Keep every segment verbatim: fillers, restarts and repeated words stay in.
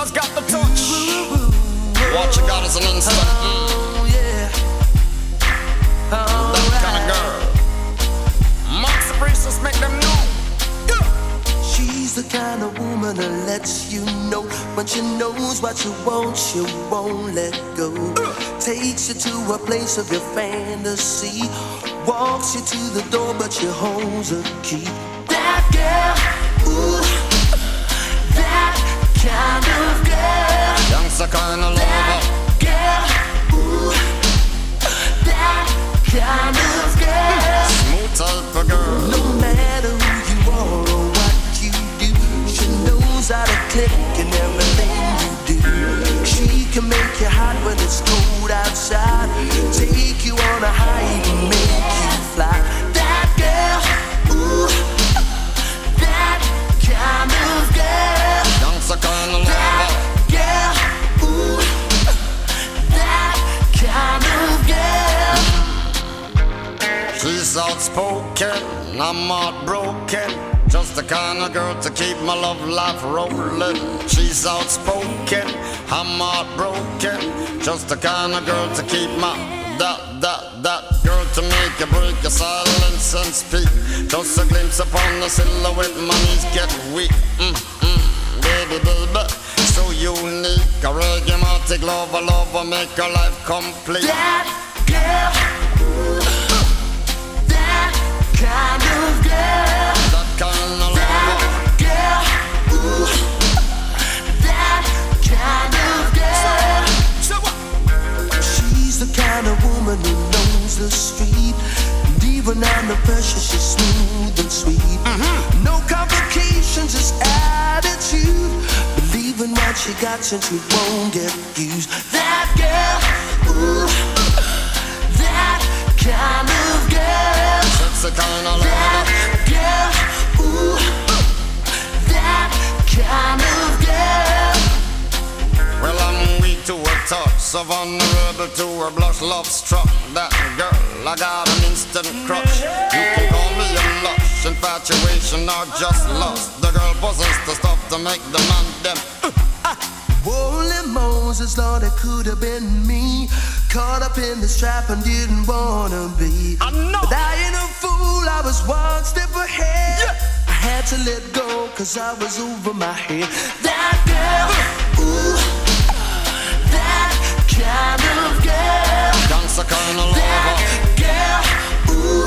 Lola's got the touch. What you got is an instant. Oh, yeah. That Alright. kind of girl. Max the priestess make them know. She's the kind of woman that lets you know when she knows what you want, she won't let go. Takes you to a place of your fantasy, walks you to the door, but she holds a key. That girl, ooh, that kind of girl. Youngster kind of lover. That girl, ooh, that kind of girl. Smooth type of girl. No matter who you are or what you do, she knows how to click in everything you do. She can make you hot when it's cold outside, take you on a high, even make you fly. That girl, ooh, that kind of girl. Youngster kind of That lover. girl, ooh, that kind of girl. She's outspoken, I'm heartbroken. Just the kind of girl to keep my love life rolling. She's outspoken, I'm heartbroken. Just the kind of girl to keep my that, that, that girl to make you break your silence and speak. Just a glimpse upon the silhouette, my knees get weak. Mm, mm, baby, baby, so unique. A reggae lover, lover, make her life complete. That girl, ooh, that kind of girl. That kind of lover. That girl, ooh, that kind of girl. She's the kind of woman who knows the street, and even under pressure she's smooth and sweet. Mm-hmm. No complications, just attitude. Believe in what she got since she won't get used. That girl, ooh, that kind of girl. That's the kind of lover. That girl, ooh, that kind of girl. Well, I'm weak to her touch, so vulnerable to her blush, love struck. That girl, I got an instant crush. You can call me a lush, infatuation or just lust. The girl possessed the stuff to make the man them. Holy Moses, Lord, it could have been me, caught up in this trap and didn't wanna be. I know. But I ain't a fool, I was one step ahead. Yeah. I had to let go, cause I was over my head. That girl, ooh, that kind of girl. Gangsta kind of lover. That girl, ooh,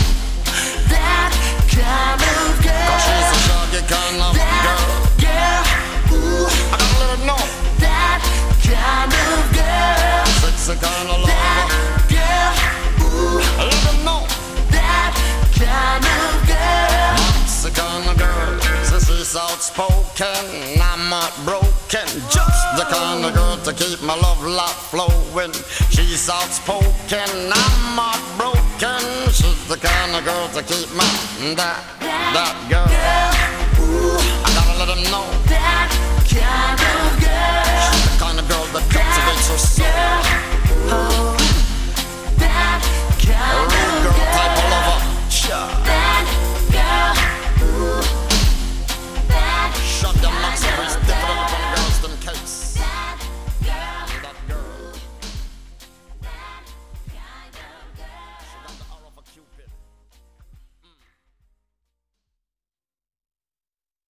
that kind of girl. Cause she's a shaggy kind of That girl. girl, ooh, I gotta let her know. that kind of girl. Sexy kind of lover. That girl, ooh, I let her know. that kind of girl. That's the kind of girl. So she's outspoken, I'm heartbroken. Just the kind of girl to keep my love life flowing. She's outspoken, I'm heartbroken. She's the kind of girl to keep my that that girl. Girl,